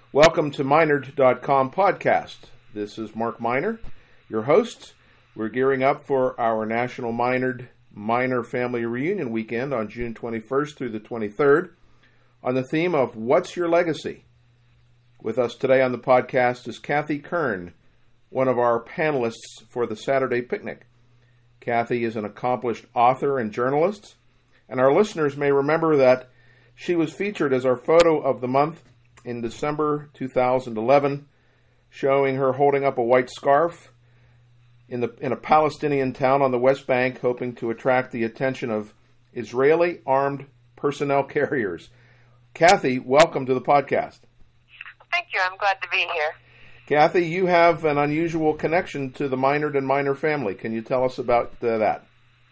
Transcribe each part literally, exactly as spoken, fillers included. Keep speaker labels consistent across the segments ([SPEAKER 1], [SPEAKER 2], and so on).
[SPEAKER 1] Welcome to Minerd dot com podcast. This is Mark Miner, your host. We're gearing up for our National Minerd Miner Family Reunion Weekend on June twenty-first through the twenty-third on the theme of What's Your Legacy? With us today on the podcast is Kathy Kern, one of our panelists for the Saturday Picnic. Kathy is an accomplished author and journalist, and our listeners may remember that she was featured as our photo of the month in December two thousand eleven, showing her holding up a white scarf in the in a Palestinian town on the West Bank, hoping to attract the attention of Israeli armed personnel carriers. Kathy, welcome to the podcast.
[SPEAKER 2] Thank you. I'm glad to be here.
[SPEAKER 1] Kathy, you have an unusual connection to the Minerd and Miner family. Can you tell us about uh, that?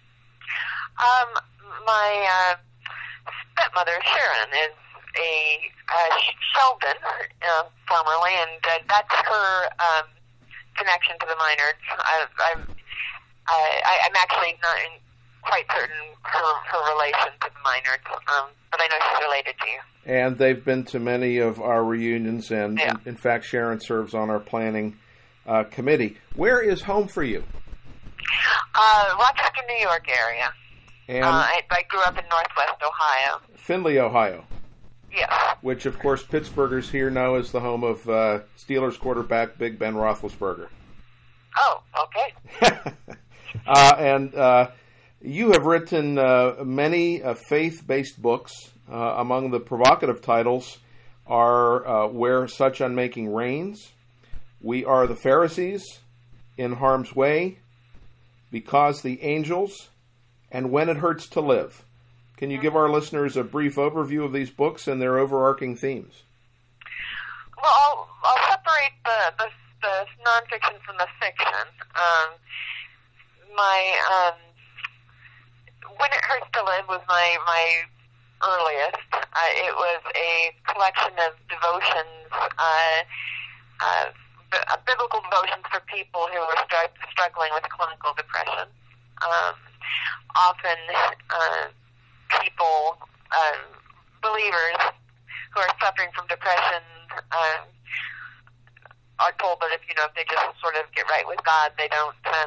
[SPEAKER 2] Um, my uh, stepmother, Sharon, is a uh, Sheldon, uh, formerly, and uh, that's her um, connection to the Minerds. I, I'm, I, I'm actually not quite certain her, her relation to the Minerds, um, but I know she's related to you.
[SPEAKER 1] And they've been to many of our reunions, and
[SPEAKER 2] yeah.
[SPEAKER 1] in, in fact, Sharon serves on our planning uh, committee. Where is home for you?
[SPEAKER 2] Uh, Rochester, New York area.
[SPEAKER 1] And
[SPEAKER 2] uh, I, I grew up in Northwest Ohio.
[SPEAKER 1] Findlay, Ohio.
[SPEAKER 2] Yes.
[SPEAKER 1] Which, of course, Pittsburghers here know as the home of uh, Steelers quarterback Big Ben Roethlisberger.
[SPEAKER 2] Oh, okay.
[SPEAKER 1] uh, and uh, you have written uh, many uh, faith-based books. Uh, among the provocative titles are uh, Where Such Unmaking Reigns, We Are the Pharisees, In Harm's Way, Because the Angels, and When It Hurts to Live. Can you give our listeners a brief overview of these books and their overarching themes?
[SPEAKER 2] Well, I'll, I'll separate the, the, the nonfiction from the fiction. Um, my um, When It Hurts to Live was my, my earliest. Uh, it was a collection of devotions, uh, uh, b- biblical devotions for people who were stru- struggling with clinical depression. Um, often, uh, people, uh, believers who are suffering from depression, uh, are told that if, you know, if they just sort of get right with God, they don't, um,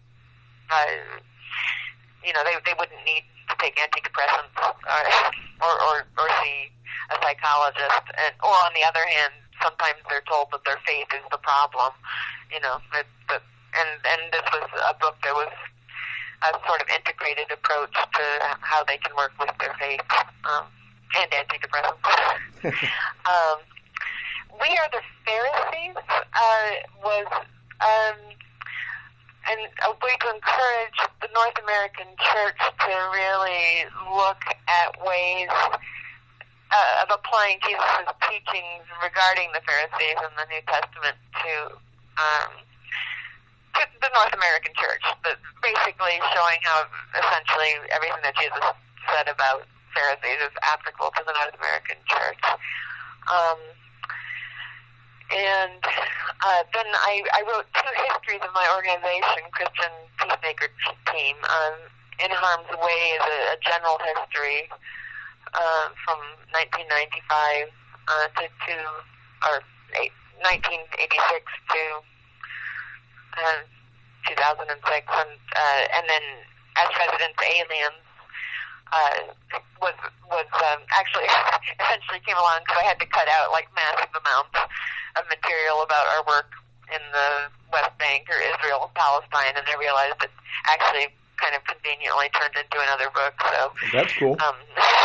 [SPEAKER 2] uh, you know, they, they wouldn't need to take antidepressants or, or, or, or see a psychologist. And, or on the other hand, sometimes they're told that their faith is the problem, you know, that, that, and, and this was a book that was a sort of integrated approach to how they can work with their faith, um, and antidepressants. um, We Are the Pharisees uh, was um, an, a way to encourage the North American church to really look at ways uh, of applying Jesus' teachings regarding the Pharisees in the New Testament to um, to the North American church, but basically showing how essentially everything that Jesus said about Pharisees is applicable to the North American church. Um, and uh, then I, I wrote two histories of my organization, Christian Peacemaker Team. Um, In Harm's Way is a, a general history uh, from nineteen ninety-five uh, to, to or eight, nineteen eighty-six to Uh, two thousand six, and uh, and then As Residents Aliens uh, was was um, actually essentially came along because I had to cut out like massive amounts of material about our work in the West Bank or Israel, Palestine, and I realized it actually kind of conveniently turned into another book. So
[SPEAKER 1] that's cool.
[SPEAKER 2] Um,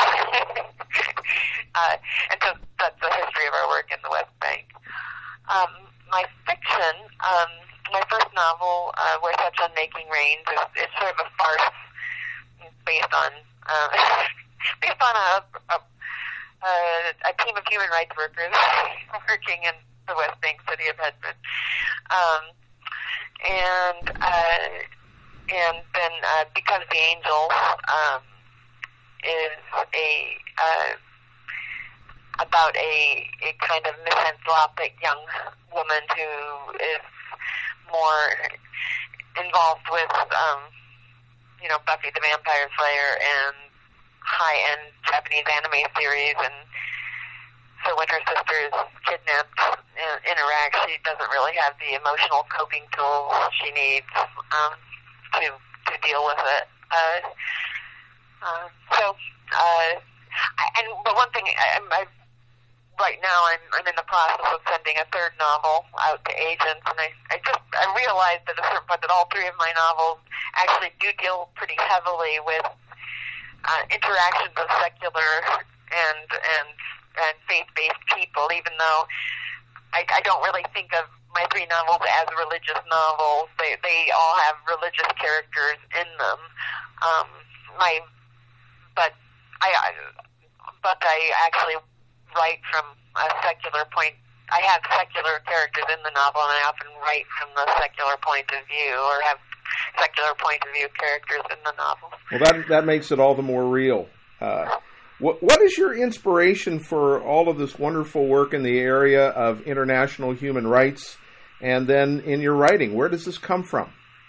[SPEAKER 2] uh, and so that's the history of our work in the West Bank. Um, my fiction. Um, My first novel, uh, Where Such Unmaking Reigns, is, is sort of a farce based on uh, based on a, a a team of human rights workers working in the West Bank city of Hebron, um, and uh, and then uh, Because the Angels um, is a uh, about a a kind of misanthropic young woman who is more involved with, um, you know, Buffy the Vampire Slayer and high-end Japanese anime series, and so when her sister is kidnapped in, in Iraq, she doesn't really have the emotional coping tools she needs um, to to deal with it. Uh, uh, so, uh, and but one thing, I, I right now I'm I'm in the process of sending a third novel out to agents, and I I just I realized at a certain point that all three of my novels actually do deal pretty heavily with uh, interactions of secular and and and faith-based people, even though I, I don't really think of my three novels as religious novels. They they all have religious characters in them. Um, my but I, I but I actually write from a secular point. I have secular characters in the novel, and I often write from the secular point of view, or have secular point of view characters in the novel.
[SPEAKER 1] Well, that that makes it all the more real. Uh, what what is your inspiration for all of this wonderful work in the area of international human rights, and then in your writing? Where does this come from?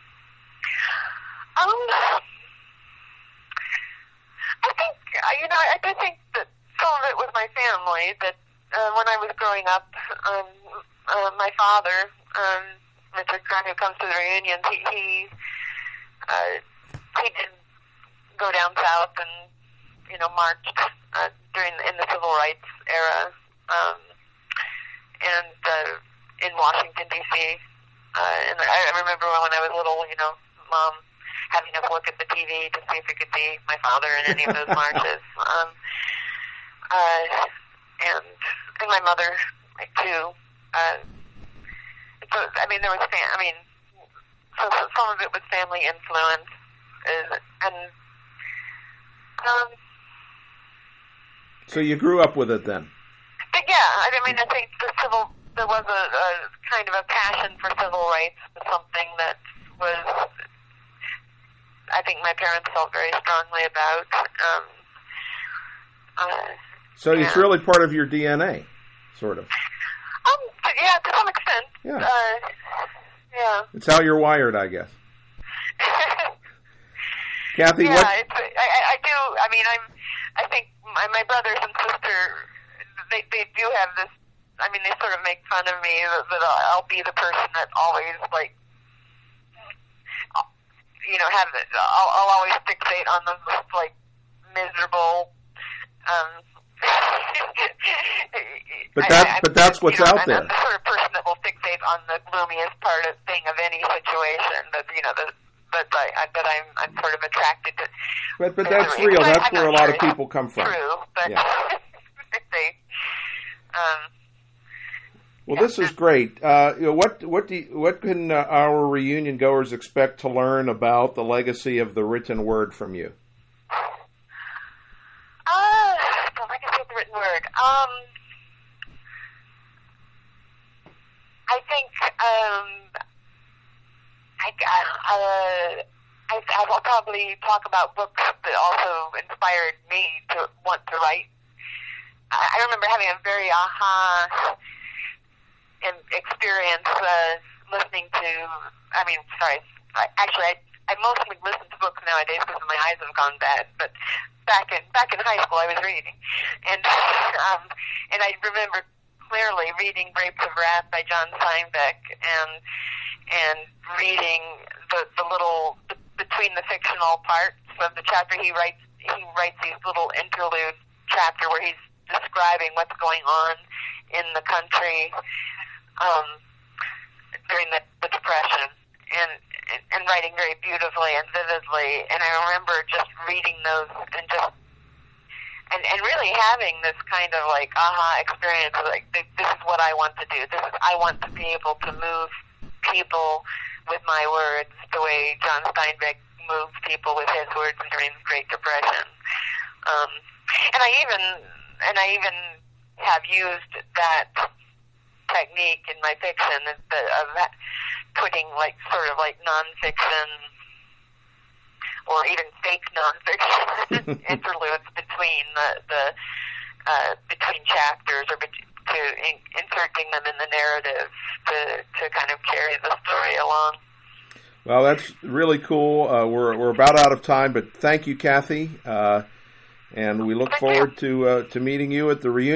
[SPEAKER 2] Um, I think you know I, I think that some of it was my family. That uh, when I was growing up, um, uh, my father, um, Mister Kern, who comes to the reunions, he he, uh, he did go down south and you know marched uh, during in the civil rights era, um, and uh, in Washington D C Uh, and I remember when I was little, you know, Mom having us look at the T V to see if we could see my father in any of those marches. Um, uh, and and my mother too. Uh, so I mean, there was fam- I mean, so, so some of it was family influence, uh, and um.
[SPEAKER 1] So you grew up with it then?
[SPEAKER 2] But yeah, I mean, I think the civil there was a, a kind of a passion for civil rights, something that was, I think my parents felt very strongly about. Um, uh,
[SPEAKER 1] so
[SPEAKER 2] yeah.
[SPEAKER 1] it's really part of your D N A, sort of.
[SPEAKER 2] Um, yeah, to some extent.
[SPEAKER 1] Yeah.
[SPEAKER 2] Uh, yeah.
[SPEAKER 1] It's how you're wired, I guess. Kathy,
[SPEAKER 2] yeah,
[SPEAKER 1] what?
[SPEAKER 2] It's, I, I do. I mean, I'm. I think my, my brothers and sister, they they do have this. I mean, they sort of make fun of me that, that I'll be the person that always like, you know, have it. I'll, I'll always fixate on the most like miserable. Um,
[SPEAKER 1] but that,
[SPEAKER 2] I, I,
[SPEAKER 1] but that's what's
[SPEAKER 2] you know,
[SPEAKER 1] out there.
[SPEAKER 2] I'm the sort of person that will fixate on the gloomiest part of thing of any situation. That you know, that that I that I'm I'm sort of attracted to.
[SPEAKER 1] But but that's real. That's where a lot of people come from.
[SPEAKER 2] True, but
[SPEAKER 1] yeah.
[SPEAKER 2] they. Um,
[SPEAKER 1] Well, this is great. Uh, you know, what what do you, what can uh, our reunion goers expect to learn about the legacy of the written word from you?
[SPEAKER 2] Uh, the legacy of the written word. Um, I think um, I uh, I, I will probably talk about books that also inspired me to want to write. I, I remember having a very aha. experience uh, listening to, I mean, sorry, I, actually, I, I mostly listen to books nowadays because my eyes have gone bad, but back in back in high school I was reading, and um, and I remember clearly reading Grapes of Wrath by John Steinbeck, and and reading the, the little, the, between the fictional parts of the chapter, he writes, he writes these little interlude chapter where he's describing what's going on in the country um, during the, the Depression, and, and and writing very beautifully and vividly. And I remember just reading those and just and and really having this kind of like aha experience, like this is what I want to do. This is I want to be able to move people with my words the way John Steinbeck moved people with his words during the Great Depression. Um, and I even and I even have used that technique in my fiction of, of putting like sort of like nonfiction or even fake nonfiction interludes between the, the uh, between chapters or bet- to in, inserting them in the narrative to to kind of carry the story along.
[SPEAKER 1] Well, that's really cool. Uh, we're we're about out of time, but thank you, Kathy, uh, and we look
[SPEAKER 2] Thank
[SPEAKER 1] forward
[SPEAKER 2] you.
[SPEAKER 1] to uh, to meeting you at the reunion.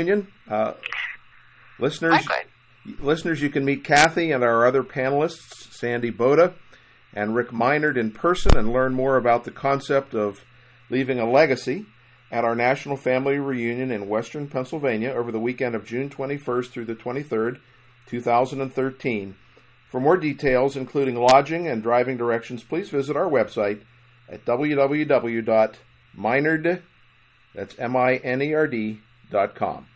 [SPEAKER 1] Uh, listeners, listeners, you can meet Kathy and our other panelists, Sandy Boda and Rick Meinert, in person and learn more about the concept of leaving a legacy at our National Family Reunion in Western Pennsylvania over the weekend of June twenty-first through the twenty-third, two thousand thirteen. For more details, including lodging and driving directions, please visit our website at w w w dot minerd, that's M I N E R D, dot com.